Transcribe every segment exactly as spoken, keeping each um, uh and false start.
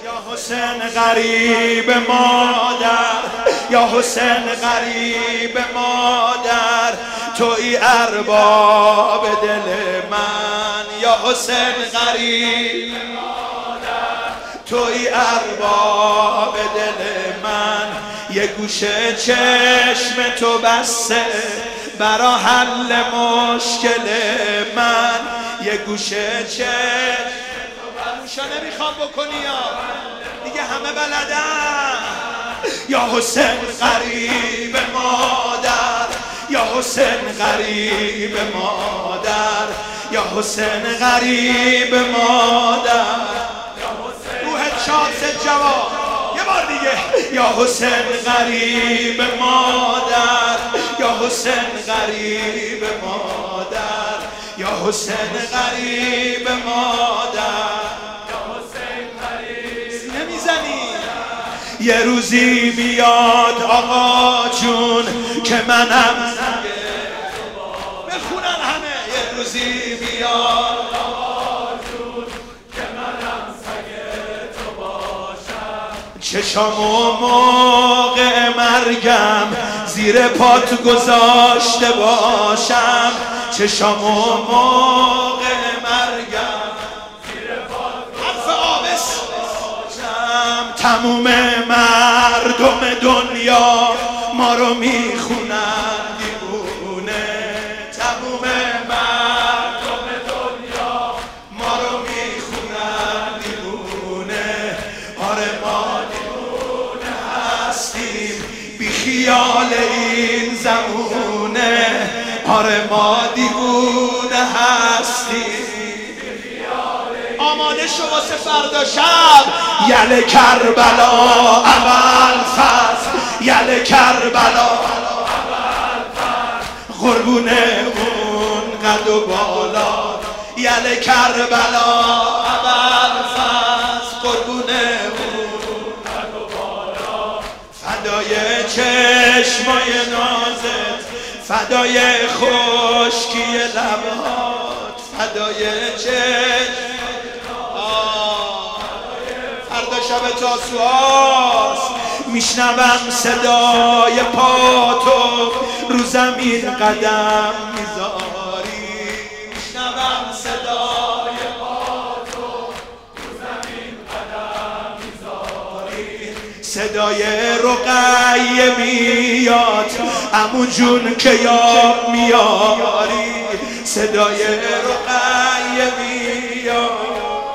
یا حسین غریب مادر، یا حسین غریب مادر، توی ارباب دل من. یا حسین غریب مادر، توی ارباب دل من. یه گوشه چشم تو بسته برا حل مشکل من. یه گوشه چشم تو نمیخوام بکنی یا دیگه همه بلدن. یا حسین غریب مادر، یا حسین غریب مادر، یا حسین غریب مادر. روحت شاد ست جواب یه بار دیگه. یا حسین غریب مادر، یا حسین غریب مادر، یا حسین غریب مادر. یه روزی بیاد آقا جون که منم بخونن همه. یه روزی بیاد آقا جون که منم سگ تو باشم. چشامو موقع مرگم زیر پات گذاشته باشم. چشامو موقع مرگم زیر پات حرف آبس تموم مردم دنیا ما رو میخونن دیوونه. تموم مردم دنیا ما رو میخونن دیوونه. آره ما دیوونه هستیم بی خیال این زمونه. آره ما دیوونه هستیم. آماده شو واسه فردا شب. یل کربلا اول فصل، یل کربلا اول فصل، قربون اون قد و بالا. یل کربلا اول فصل، قربون اون قد و بالا. فدای چشمای نازت، فدای خشکی لبات، فدای چشم. فردا شب تاسوعاست میشنوم صدای پاتو رو زمین قدم میذاری. میشنوم صدای پاتو رو زمین قدم میذاری. صدای رقیه میاد عمو جون که یاد میاری. صدای رقیه میاد.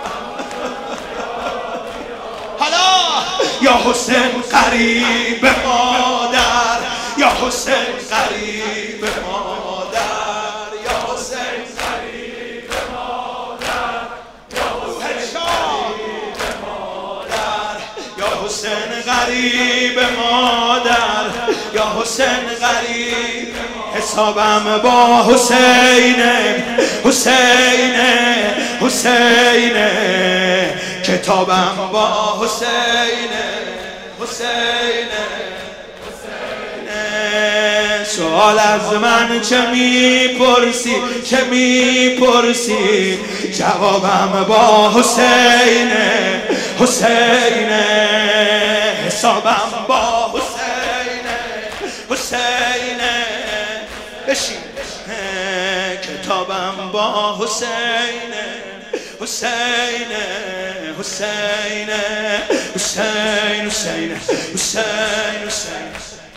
یا حسین غریب مادر، یا حسین غریب مادر، یا حسین غریب مادر، یا حسین غریب مادر، یا حسین غریب مادر، یا حسین غریب. حسابم با حسینه حسینه حسینه. کتابم با حسینه حسینه حسینه. سوال از من چه میپرسی چه میپرسی؟ جوابم با حسینه حسینه. حسابم با حسینه حسینه. بشین. کتابم با حسینه حسینه حسینه حسین حسین حسین حسین.